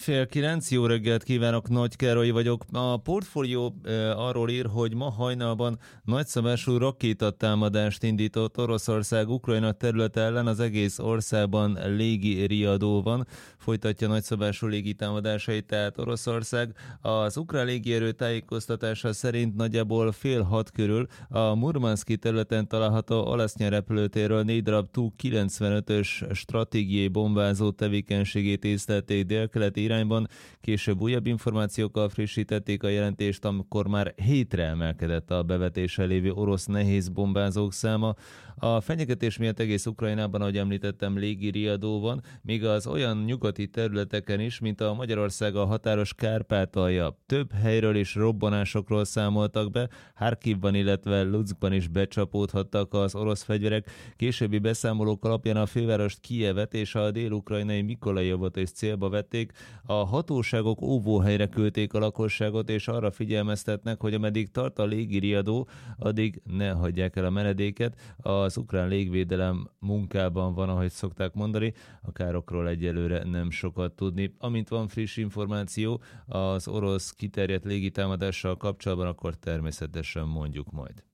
Fél kilenc, jó reggelt kívánok, Nagy Károly vagyok. A Portfólió arról ír, hogy ma hajnalban nagyszabású rakétatámadást indított Oroszország Ukrajna területe ellen, az egész országban légi riadó van. Folytatja nagyszabású légitámadásait, tehát Oroszország. Az ukrán légierő tájékoztatása szerint nagyjából 5:30 körül a Murmanszki területen található Olasznya repülőtérről 4 darab Tu-95-ös stratégiai bombázó tevékenységét észlelték délkeleti irányban. Később újabb információkkal frissítették a jelentést, amikor már 7-re emelkedett a bevetéssel lévő orosz nehéz bombázók száma. A fenyegetés miatt egész Ukrajnában, ahogy említettem, légi riadó van, míg az olyan nyugati területeken is, mint a Magyarországgal határos Kárpátalja. Több helyről és robbanásokról számoltak be, Harkivban, illetve Luckban is becsapódhattak az orosz fegyverek. Későbbi beszámolók alapján a fővárost, Kijevet és a dél-ukrajnai Mikolajevot is célba vették. A hatóságok óvóhelyre küldték a lakosságot, és arra figyelmeztetnek, hogy ameddig tart a légiriadó, addig ne hagyják el a menedéket. Az ukrán légvédelem munkában van, ahogy szokták mondani, a károkról egyelőre nem sokat tudni. Amint van friss információ az orosz kiterjedt légitámadással kapcsolatban, akkor természetesen mondjuk majd.